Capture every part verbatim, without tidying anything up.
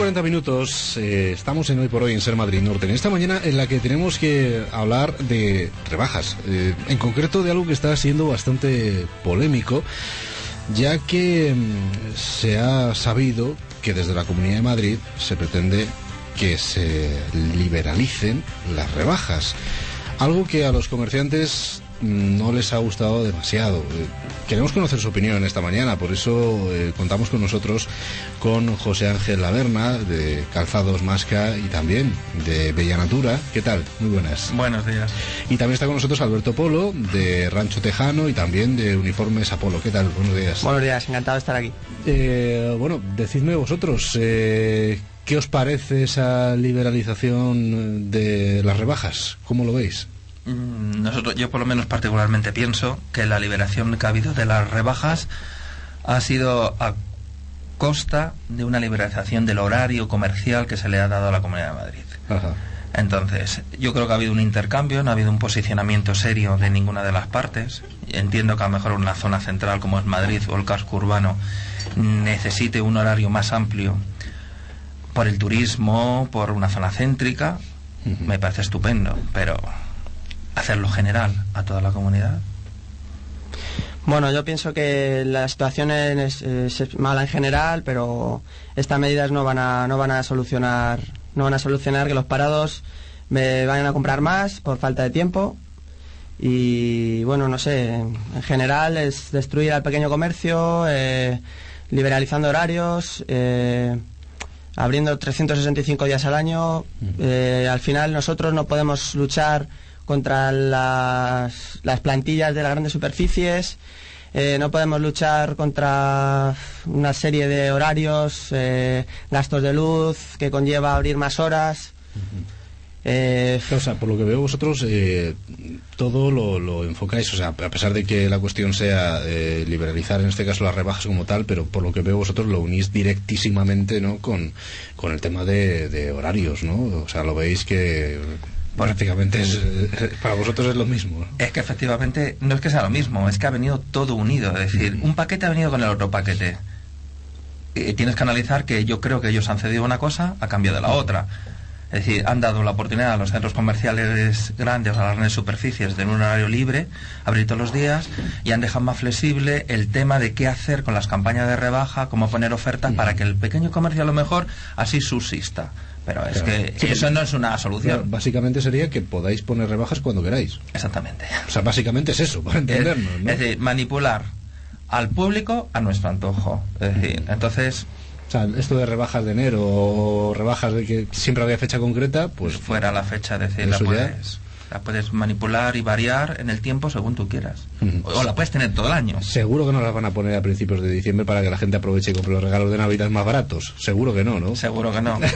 cuarenta minutos, eh, estamos en Hoy por Hoy en Ser Madrid Norte, en esta mañana en la que tenemos que hablar de rebajas, eh, en concreto de algo que está siendo bastante polémico, ya que mm, se ha sabido que desde la Comunidad de Madrid se pretende que se liberalicen las rebajas, algo que a los comerciantes no les ha gustado demasiado. Queremos conocer su opinión esta mañana, por eso eh, contamos con nosotros con José Ángel Laverna de Calzados Masca y también de Bella Natura. ¿Qué tal? Muy buenas. Buenos días. Y también está con nosotros Alberto Polo de Rancho Tejano y también de Uniformes Apolo. ¿Qué tal? Buenos días. Buenos días, encantado de estar aquí. Eh, bueno, decidme vosotros, eh, ¿qué os parece esa liberalización de las rebajas? ¿Cómo lo veis? Nosotros, yo por lo menos particularmente pienso que la liberación que ha habido de las rebajas ha sido a costa de una liberalización del horario comercial que se le ha dado a la Comunidad de Madrid. Ajá. Entonces, yo creo que ha habido un intercambio, no ha habido un posicionamiento serio de ninguna de las partes. Entiendo que a lo mejor una zona central como es Madrid o el casco urbano necesite un horario más amplio por el turismo, por una zona céntrica. Uh-huh. Me parece estupendo, pero hacerlo general a toda la comunidad. Bueno, yo pienso que la situación es, es mala en general, pero estas medidas no van a no van a solucionar no van a solucionar que los parados me vayan a comprar más por falta de tiempo. Y bueno, no sé, en general es destruir al pequeño comercio, eh, liberalizando horarios, eh, abriendo trescientos sesenta y cinco días al año. Eh, al final nosotros no podemos luchar contra las, las plantillas de las grandes superficies, eh, no podemos luchar contra una serie de horarios, eh, gastos de luz que conlleva abrir más horas. Uh-huh. eh, o sea, por lo que veo vosotros eh, todo lo, lo enfocáis, o sea, a pesar de que la cuestión sea eh, liberalizar en este caso las rebajas como tal, pero por lo que veo vosotros lo unís directísimamente, ¿no?, con, con el tema de, de horarios, ¿no? O sea, lo veis que prácticamente es, para vosotros es lo mismo, ¿no? Es que efectivamente no es que sea lo mismo, es que ha venido todo unido. Es decir, un paquete ha venido con el otro paquete. Y tienes que analizar que yo creo que ellos han cedido una cosa a cambio de la otra. Es decir, han dado la oportunidad a los centros comerciales grandes, a las grandes superficies, de un horario libre, abrir todos los días, y han dejado más flexible el tema de qué hacer con las campañas de rebaja, cómo poner ofertas para que el pequeño comercio a lo mejor así subsista. Pero es claro, que sí, eso no es una solución. Claro, básicamente sería que podáis poner rebajas cuando queráis. Exactamente. O sea, básicamente es eso, para entendernos, es, ¿no? Es decir, manipular al público a nuestro antojo. Es decir, entonces... O sea, esto de rebajas de enero o rebajas de que siempre había fecha concreta, pues... fuera la fecha, es decir, la puedes, la puedes manipular y variar en el tiempo según tú quieras. Uh-huh. O, o la puedes tener todo el año. Seguro que no las van a poner a principios de diciembre para que la gente aproveche y compre los regalos de Navidad más baratos. Seguro que no, ¿no? Seguro que no.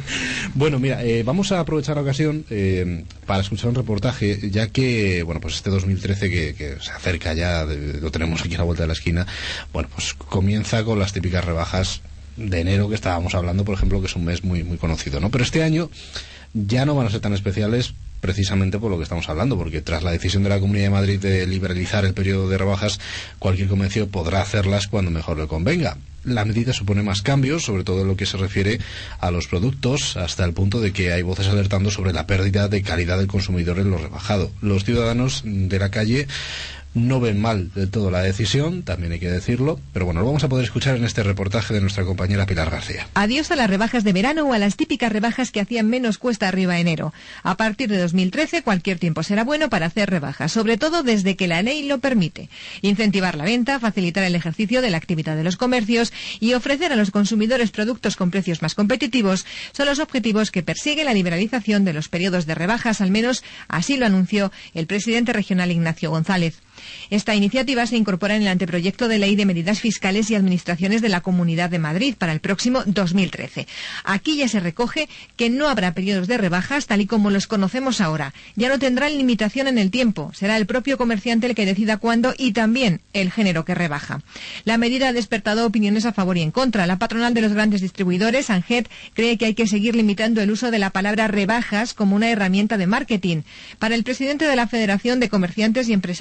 Bueno, mira, eh, vamos a aprovechar la ocasión eh, para escuchar un reportaje, ya que, bueno, pues este dos mil trece que, que se acerca ya, de, lo tenemos aquí a la vuelta de la esquina, bueno, pues comienza con las típicas rebajas de enero que estábamos hablando, por ejemplo, que es un mes muy muy conocido, ¿no? Pero este año ya no van a ser tan especiales precisamente por lo que estamos hablando, porque tras la decisión de la Comunidad de Madrid de liberalizar el periodo de rebajas, cualquier comercio podrá hacerlas cuando mejor le convenga. La medida supone más cambios, sobre todo en lo que se refiere a los productos, hasta el punto de que hay voces alertando sobre la pérdida de calidad del consumidor en lo rebajado. Los ciudadanos de la calle no ven mal del todo la decisión, también hay que decirlo, pero bueno, lo vamos a poder escuchar en este reportaje de nuestra compañera Pilar García. Adiós a las rebajas de verano o a las típicas rebajas que hacían menos cuesta arriba enero. A partir de dos mil trece, cualquier tiempo será bueno para hacer rebajas, sobre todo desde que la ley lo permite. Incentivar la venta, facilitar el ejercicio de la actividad de los comercios y ofrecer a los consumidores productos con precios más competitivos son los objetivos que persigue la liberalización de los periodos de rebajas, al menos así lo anunció el presidente regional Ignacio González. Esta iniciativa se incorpora en el anteproyecto de ley de medidas fiscales y administraciones de la Comunidad de Madrid para el próximo dos mil trece. Aquí ya se recoge que no habrá periodos de rebajas tal y como los conocemos ahora. Ya no tendrán limitación en el tiempo. Será el propio comerciante el que decida cuándo y también el género que rebaja. La medida ha despertado opiniones a favor y en contra. La patronal de los grandes distribuidores, ANGET, cree que hay que seguir limitando el uso de la palabra rebajas como una herramienta de marketing. Para el presidente de la Federación de Comerciantes y Empresarios del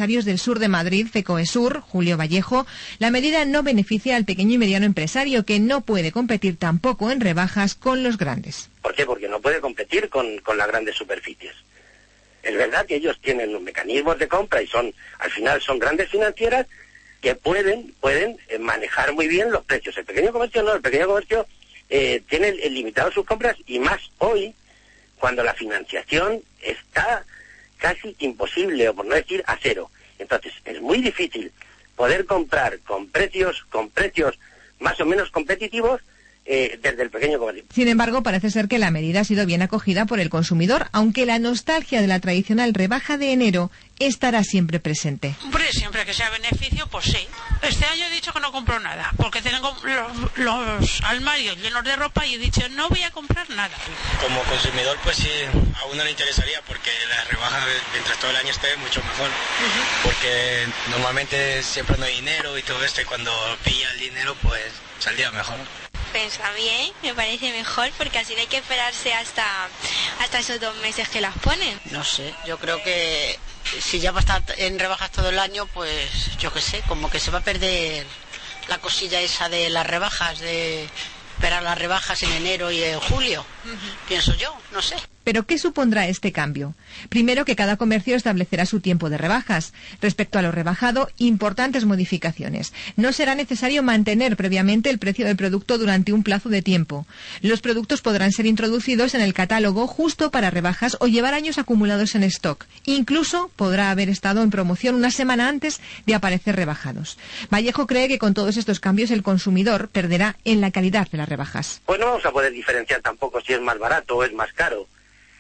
Sur de Madrid, FECOESUR, Julio Vallejo, la medida no beneficia al pequeño y mediano empresario, que no puede competir tampoco en rebajas con los grandes. ¿Por qué? Porque no puede competir con, con las grandes superficies. Es verdad que ellos tienen los mecanismos de compra y son, al final son grandes financieras que pueden, pueden eh, manejar muy bien los precios. El pequeño comercio no, el pequeño comercio eh, tiene limitado sus compras, y más hoy, cuando la financiación está casi imposible, o por no decir a cero. Entonces es muy difícil poder comprar con precios, con precios más o menos competitivos eh, desde el pequeño comercio. Sin embargo, parece ser que la medida ha sido bien acogida por el consumidor, aunque la nostalgia de la tradicional rebaja de enero estará siempre presente. Hombre, siempre que sea beneficio, pues sí. Este año he dicho que no compro nada, porque tengo los, los armarios llenos de ropa y he dicho no voy a comprar nada. Como consumidor, pues sí, a uno le interesaría, porque la rebaja mientras todo el año esté mucho mejor. Uh-huh. Porque normalmente siempre no hay dinero y todo esto, y cuando pilla el dinero, pues saldría mejor. Pensa bien, me parece mejor, porque así no hay que esperarse hasta, hasta esos dos meses que las ponen. No sé, yo creo que si ya va a estar en rebajas todo el año, pues yo qué sé, como que se va a perder la cosilla esa de las rebajas, de esperar las rebajas en enero y en julio, uh-huh. Pienso yo, no sé. ¿Pero qué supondrá este cambio? Primero, que cada comercio establecerá su tiempo de rebajas. Respecto a lo rebajado, importantes modificaciones. No será necesario mantener previamente el precio del producto durante un plazo de tiempo. Los productos podrán ser introducidos en el catálogo justo para rebajas o llevar años acumulados en stock. Incluso podrá haber estado en promoción una semana antes de aparecer rebajados. Vallejo cree que con todos estos cambios el consumidor perderá en la calidad de las rebajas. Pues no vamos a poder diferenciar tampoco si es más barato o es más caro.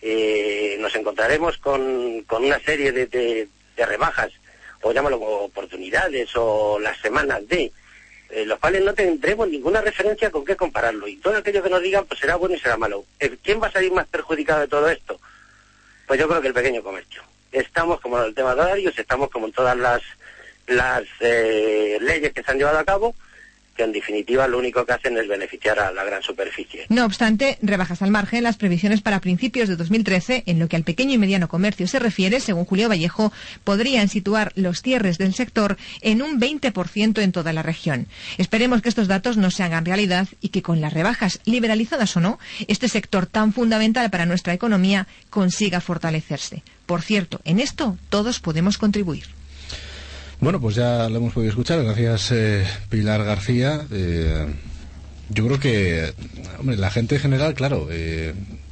Eh, nos encontraremos con, con una serie de, de, de rebajas, o llámalo oportunidades, o las semanas de, eh, los cuales no tendremos ninguna referencia con qué compararlo, y todo aquello que nos digan pues será bueno y será malo. ¿Quién va a salir más perjudicado de todo esto? Pues yo creo que el pequeño comercio. Estamos como en el tema de horarios, estamos como en todas las, las eh, leyes que se han llevado a cabo, que en definitiva lo único que hacen es beneficiar a la gran superficie. No obstante, rebajas al margen, las previsiones para principios de dos mil trece, en lo que al pequeño y mediano comercio se refiere, según Julio Vallejo, podrían situar los cierres del sector en un veinte por ciento en toda la región. Esperemos que estos datos no se hagan realidad y que con las rebajas, liberalizadas o no, este sector tan fundamental para nuestra economía consiga fortalecerse. Por cierto, en esto todos podemos contribuir. Bueno, pues ya lo hemos podido escuchar. Gracias, eh, Pilar García. Eh, yo creo que, hombre, la gente en general, claro, eh,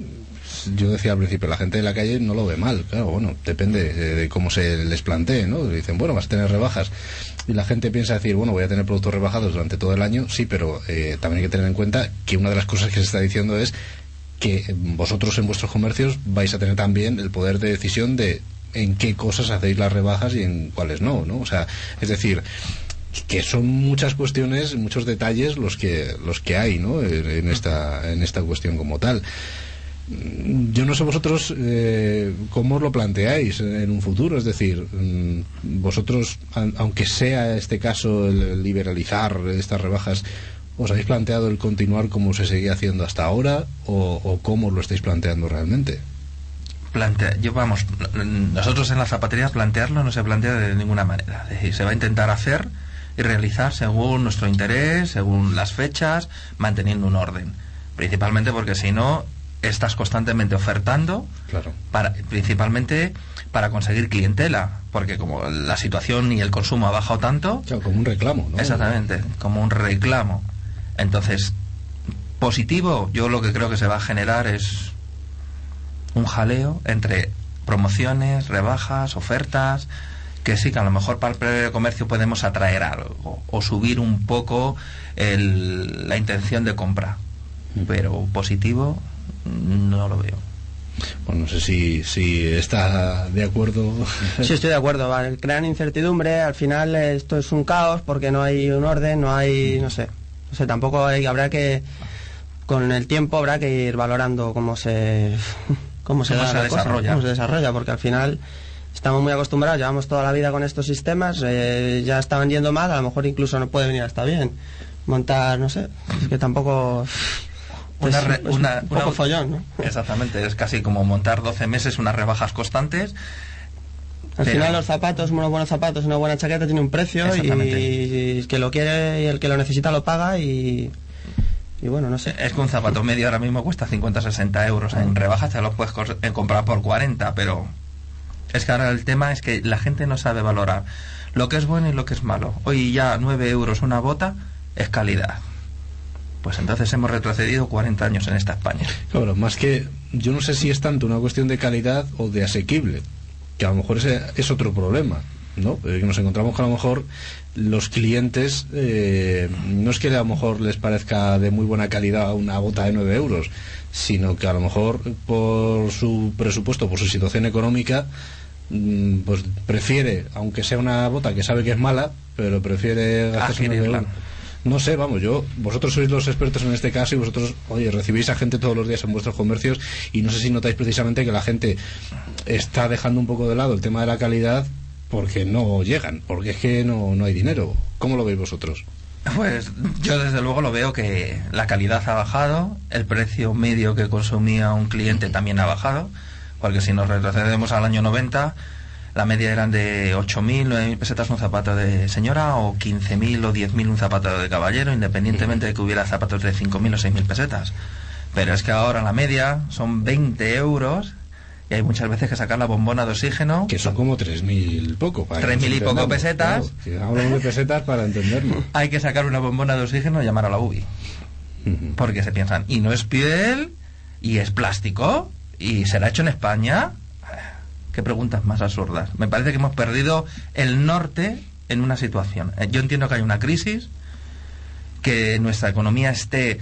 yo decía al principio, la gente de la calle no lo ve mal. Claro, bueno, depende de, de cómo se les plantee, ¿no? Dicen, bueno, vas a tener rebajas. Y la gente piensa decir, bueno, voy a tener productos rebajados durante todo el año. Sí, pero eh, también hay que tener en cuenta que una de las cosas que se está diciendo es que vosotros en vuestros comercios vais a tener también el poder de decisión de en qué cosas hacéis las rebajas y en cuáles no, ¿no? O sea, es decir, que son muchas cuestiones, muchos detalles los que los que hay, ¿no? En, en esta en esta cuestión como tal. Yo no sé vosotros eh, cómo os lo planteáis en un futuro, es decir, vosotros, aunque sea este caso el liberalizar estas rebajas, ¿os habéis planteado el continuar como se seguía haciendo hasta ahora o, o cómo os lo estáis planteando realmente? Plantea, yo vamos, nosotros en la zapatería plantearlo no se plantea de ninguna manera. Es decir, se va a intentar hacer y realizar según nuestro interés, según las fechas, manteniendo un orden. Principalmente porque si no, estás constantemente ofertando, claro, para, principalmente para conseguir clientela, porque como la situación y el consumo ha bajado tanto... Claro, como un reclamo, ¿no? Exactamente, como un reclamo. Entonces, positivo, yo lo que creo que se va a generar es un jaleo entre promociones, rebajas, ofertas, que sí, que a lo mejor para el pequeño comercio podemos atraer algo o subir un poco el, la intención de compra, pero positivo no lo veo. Bueno, no sé si, si está de acuerdo. Sí, estoy de acuerdo. Vale. Crean incertidumbre, al final esto es un caos porque no hay un orden, no hay, no sé, no sé, tampoco hay, habrá que, con el tiempo habrá que ir valorando cómo se... cómo se, ¿Cómo da se la desarrolla? Cosa, cómo se desarrolla, porque al final estamos muy acostumbrados, llevamos toda la vida con estos sistemas, eh, ya estaban yendo mal, a lo mejor incluso no puede venir hasta bien. Montar, no sé, es que tampoco... Una, es, re, es una, un poco una, follón, ¿no? Exactamente, es casi como montar doce meses unas rebajas constantes Al Pero- final los zapatos, unos buenos zapatos, una buena chaqueta tiene un precio Exactamente. y el que lo quiere y el que lo necesita lo paga y, y bueno, no sé. Es que un zapato medio ahora mismo cuesta cincuenta a sesenta euros. En rebajas te los puedes cos- eh, comprar por cuarenta, pero es que ahora el tema es que la gente no sabe valorar lo que es bueno y lo que es malo. Hoy ya nueve euros una bota es calidad. Pues entonces hemos retrocedido cuarenta años en esta España. Claro, más que yo no sé si es tanto una cuestión de calidad o de asequible, que a lo mejor ese es otro problema, ¿no? Eh, que nos encontramos que a lo mejor los clientes eh, no es que a lo mejor les parezca de muy buena calidad una bota de nueve euros, sino que a lo mejor por su presupuesto, por su situación económica, mm, pues prefiere, aunque sea una bota que sabe que es mala, pero prefiere gastarse nueve Adquirirla. euros. No sé, vamos, yo, vosotros sois los expertos en este caso y vosotros, oye, recibís a gente todos los días en vuestros comercios y no sé si notáis precisamente que la gente está dejando un poco de lado el tema de la calidad porque no llegan, porque es que no, no hay dinero. ¿Cómo lo veis vosotros? Pues yo desde luego lo veo que la calidad ha bajado, el precio medio que consumía un cliente también ha bajado, porque si nos retrocedemos al año noventa, la media eran de ocho mil, nueve mil pesetas un zapato de señora, o quince mil o diez mil un zapato de caballero, independientemente de que hubiera zapatos de cinco mil o seis mil pesetas. Pero es que ahora la media son veinte euros y hay muchas veces que sacar la bombona de oxígeno. Que son como tres mil poco. para que Tres nos mil y poco entendamos, pesetas. claro, que hablamos de pesetas para entenderlo. Hay que sacar una bombona de oxígeno y llamar a la U B I. Ujú. Porque se piensan, y no es piel, y es plástico, y será hecho en España. Qué preguntas más absurdas. Me parece que hemos perdido el norte en una situación. Eh, Yo entiendo que hay una crisis, que nuestra economía esté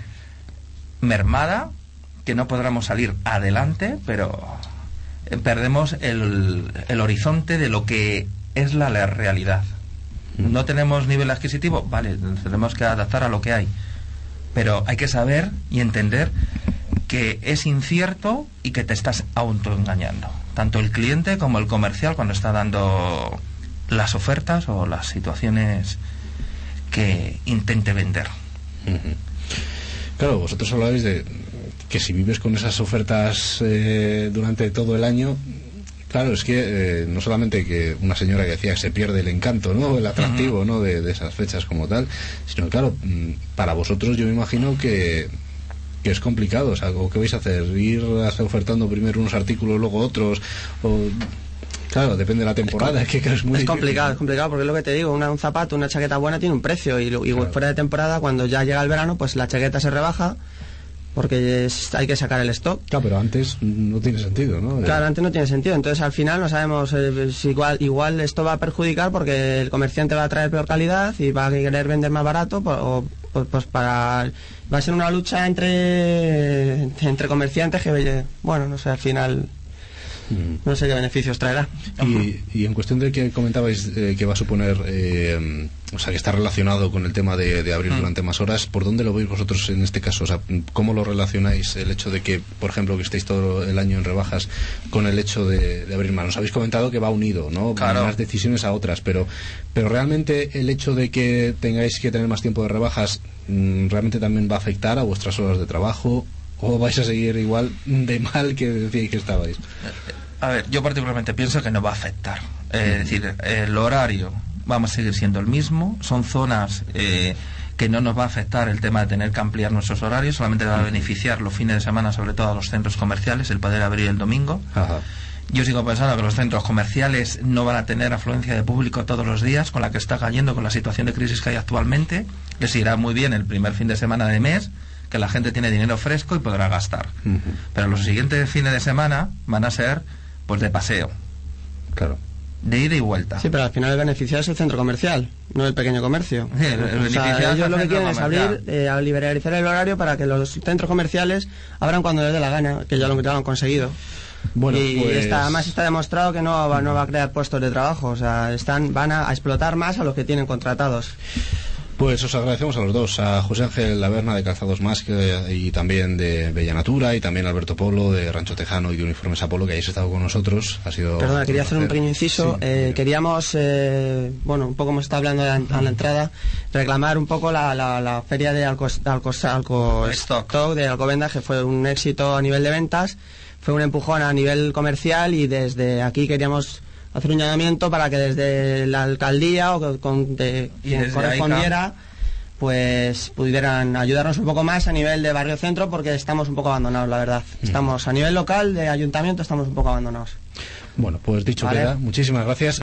mermada, que no podamos salir adelante, pero eh, perdemos el, el horizonte de lo que es la, la realidad. No tenemos nivel adquisitivo, vale, tenemos que adaptar a lo que hay. Pero hay que saber y entender que es incierto y que te estás autoengañando. Tanto el cliente como el comercial cuando está dando las ofertas o las situaciones que intente vender. Ujú. Claro, vosotros habláis de que si vives con esas ofertas eh, durante todo el año, claro, es que eh, no solamente que una señora que decía que se pierde el encanto, ¿no? El atractivo, uh-huh. ¿no? De, de esas fechas como tal, sino que, claro, para vosotros yo me imagino que que es complicado, o sea, ¿o qué vais a hacer? ¿Ir hasta ofertando primero unos artículos, luego otros? O... Claro, depende de la temporada, es, es que es muy es difícil. complicado, es complicado porque es lo que te digo, una, un zapato, una chaqueta buena tiene un precio y, y claro. fuera de temporada, cuando ya llega el verano, pues la chaqueta se rebaja porque es, hay que sacar el stock. Claro, pero antes no tiene sentido, ¿no? Claro, antes no tiene sentido, entonces al final no sabemos eh, si igual, igual esto va a perjudicar porque el comerciante va a traer peor calidad y va a querer vender más barato o pues, pues para... Va a ser una lucha entre entre comerciantes que, bueno, no sé, al final no sé qué beneficios traerá. Y, y en cuestión de que comentabais eh, que va a suponer, eh, o sea, que está relacionado con el tema de, de abrir mm. durante más horas, ¿por dónde lo veis vosotros en este caso? O sea, ¿cómo lo relacionáis el hecho de que, por ejemplo, que estéis todo el año en rebajas con el hecho de, de abrir más? Nos habéis comentado que va unido, ¿no? Claro. Unas decisiones a otras, pero, pero realmente el hecho de que tengáis que tener más tiempo de rebajas, ¿realmente también va a afectar a vuestras horas de trabajo? ¿O vais a seguir igual de mal que decíais que estabais? A ver, yo particularmente pienso que no va a afectar. Eh, es decir, el horario vamos a seguir siendo el mismo. Son zonas eh, que no nos va a afectar el tema de tener que ampliar nuestros horarios. Solamente va a beneficiar los fines de semana, sobre todo a los centros comerciales, el poder abrir el domingo. Ajá. Yo sigo pensando que los centros comerciales no van a tener afluencia de público todos los días, con la que está cayendo, con la situación de crisis que hay actualmente. Les irá muy bien el primer fin de semana de mes, que la gente tiene dinero fresco y podrá gastar. Uh-huh. Pero los siguientes fines de semana van a ser pues de paseo. Claro. De ida y vuelta. Sí, pero al final el beneficiado es el centro comercial, no el pequeño comercio. Sí, el, el o sea, ellos lo que quieren es abrir, eh, a liberalizar el horario para que los centros comerciales abran cuando les dé la gana, que ya lo, ya lo han conseguido. Bueno, y pues... está, además está demostrado que no va, no va a crear puestos de trabajo, o sea, están van a, a explotar más a los que tienen contratados. Pues os agradecemos a los dos, a José Ángel Laverna de Calzados Más que, y también de Bella Natura, y también a Alberto Polo de Rancho Tejano y de Uniformes Apolo, que hayáis estado con nosotros. Ha sido Perdona, quería hacer un pequeño inciso. Sí, eh, queríamos, eh, bueno, un poco hemos estado hablando a la, a la entrada, reclamar un poco la, la, la feria de Alco, Alco, Alco Stock de Alcobendas, que fue un éxito a nivel de ventas, fue un empujón a nivel comercial y desde aquí queríamos hacer un llamamiento para que desde la alcaldía o con de, quien correspondiera pues pudieran ayudarnos un poco más a nivel de barrio centro, porque estamos un poco abandonados, la verdad. Estamos a nivel local de ayuntamiento, estamos un poco abandonados. Bueno, pues dicho vale. queda. Muchísimas gracias.